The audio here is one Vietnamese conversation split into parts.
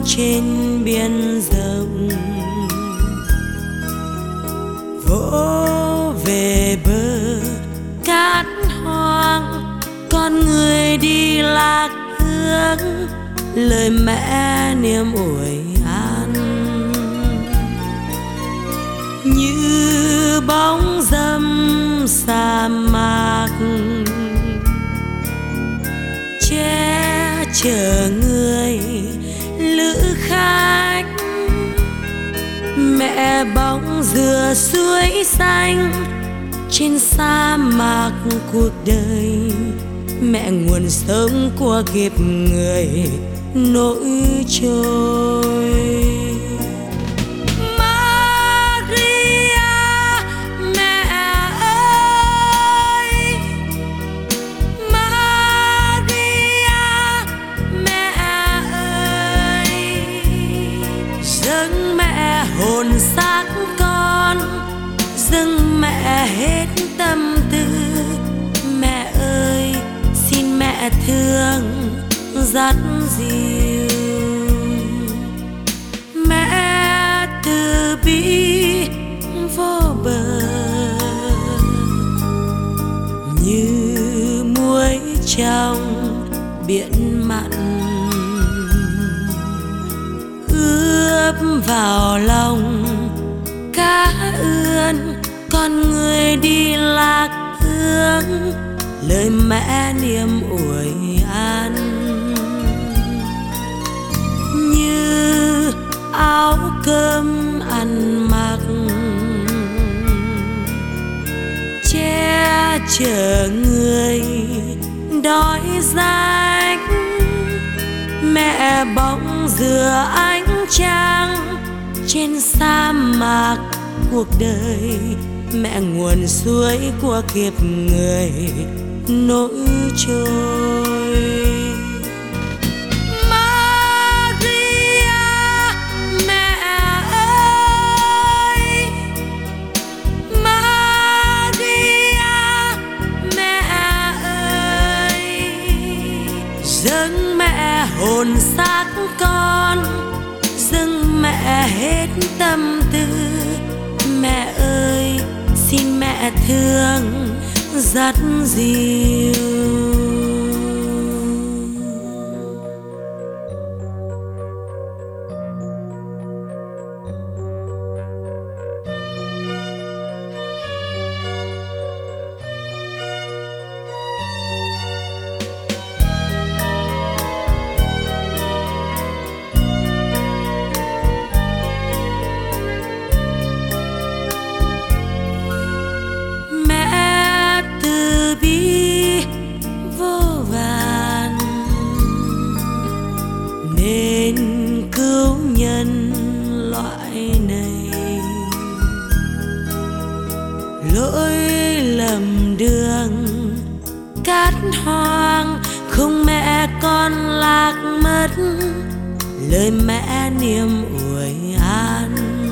trên biển rộng, vỗ về bờ cát hoang, con người đi lạc hướng lời mẹ niềm ủi an. Như bóng dâm sa mạc che chở người lữ khách, mẹ bóng dừa suối xanh trên sa mạc cuộc đời, mẹ nguồn sống của kiếp người nổi trôi. Hồn xác con dâng mẹ hết tâm tư, mẹ ơi xin mẹ thương dắt dìu. Mẹ từ bi vô bờ như muối trong biển mặn, ướp vào lòng cá ươn, con người đi lạc hướng lời mẹ niềm ủi an. Như áo cơm ăn mặc che chở người đói rách, mẹ bóng dừa ánh trăng trên sa mạc cuộc đời, mẹ nguồn suối của kiếp người nổi trôi. Maria mẹ ơi, Maria mẹ ơi, dâng mẹ hồn xác con, dâng mẹ hết tâm tư, mẹ ơi xin mẹ thương dắt dìu. Nên cứu nhân loại này, lỗi lầm đường cát hoang, không mẹ con lạc mất lời mẹ niềm ủi an.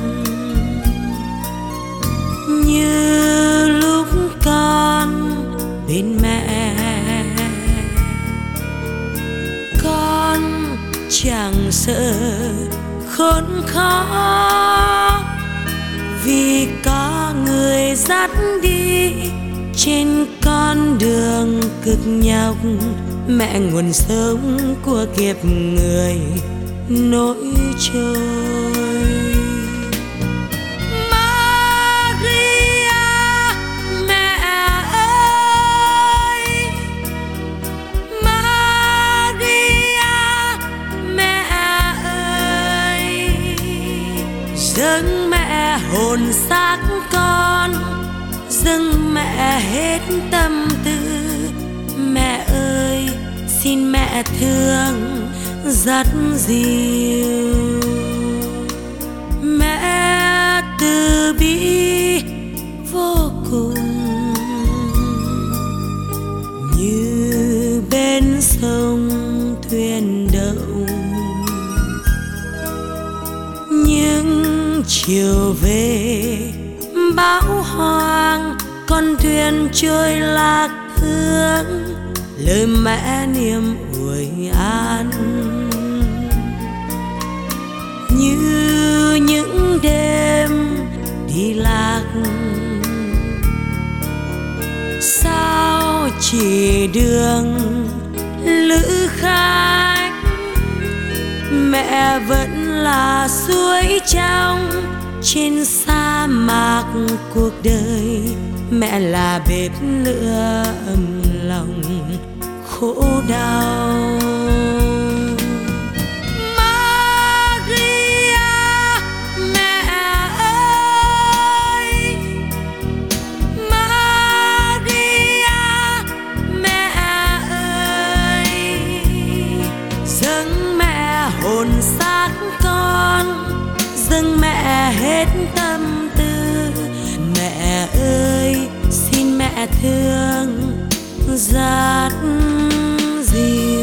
Như lúc con bên mẹ, con chẳng sợ khốn khó, vì có người dắt đi trên con đường cực nhọc, mẹ nguồn sống của kiếp người nổi trôi. Dâng mẹ hồn xác con, dâng mẹ hết tâm tư, mẹ ơi xin mẹ thương dắt dìu. Mẹ từ bi vô cùng như bên sông thuyền đậu, nhưng chiều về bão hoang con thuyền trôi lạc hướng lời mẹ niềm ủi an. Hy Lạc. Sao chỉ đường lữ khách, mẹ vẫn là suối trong trên sa mạc cuộc đời. Mẹ là bếp lửa ấm lòng khổ đau. Maria, mẹ ơi, Maria, mẹ ơi, dâng mẹ hồn xác con, dâng mẹ hết tâm tư. Mẹ ơi, xin mẹ thương dắt dìu.